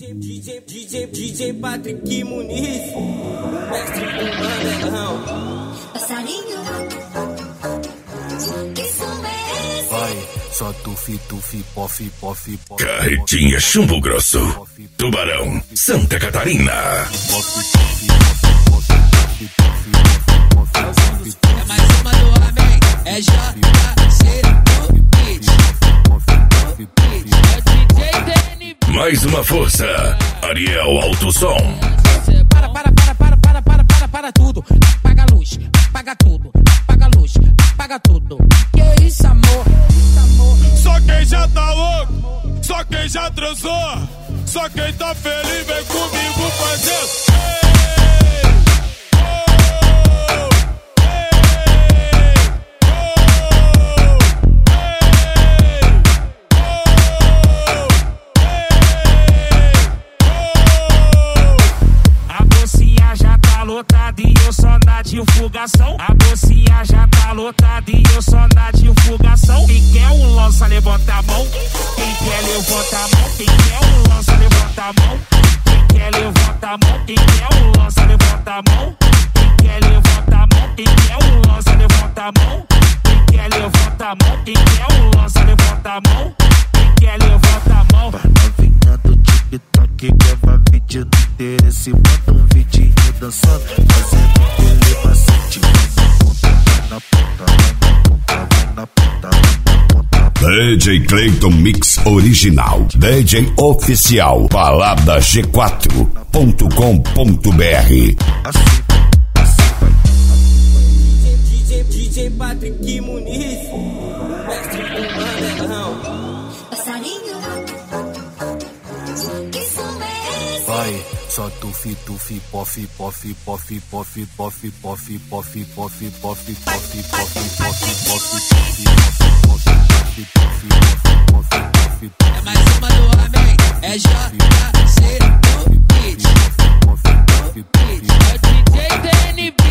DJ Patrick Muniz, mestre do Mandelão. Passarinho, que som é esse? Vai, só tufi, pofi, pofi, pofi. Carretinha Chumbo Grosso, Tubarão, Santa Catarina. É mais uma do homem, é JC do beat. É DJ DNB. Mais uma força, Ariel Alto Som. Para tudo. Apaga a luz, apaga tudo. Apaga a luz, apaga tudo. Que isso, amor? Só quem já tá louco, só quem já transou, só quem tá feliz vem comigo fazer. Lotada e eu só na divulgação. A bolsinha já tá lotada e eu só na divulgação. Quem quer um lança, levanta a mão. Quem quer, levanta a mão. Quem quer um lança, levanta a mão. Quem quer, levanta a mão. Quem quer um lança, levanta a mão. Quem quer, levanta a mão. Quem quer um lança, levanta a mão. Quem quer, levanta a mão. Quem quer um lança, levanta a mão. Quem quer, levanta a mão. Pra novinha do TikTok, grava vídeo no interesse. Bota um vidinho dançando, fazendo aquele macete. Na ponta, na ponta. DJ Clayton Mix Original, DJ Oficial, Balada G4.com.br. Assim vai. DJ Patrick Muniz, mestre do Mandelão. Passarinho, que som é esse? Vai, só tufi, pofi, pofi, pofi, pofi, pofi, pofi, pofi, pofi, pofi, pofi, pofi, pofi. É mais uma do homem, é JC do beat. É DJ DNB.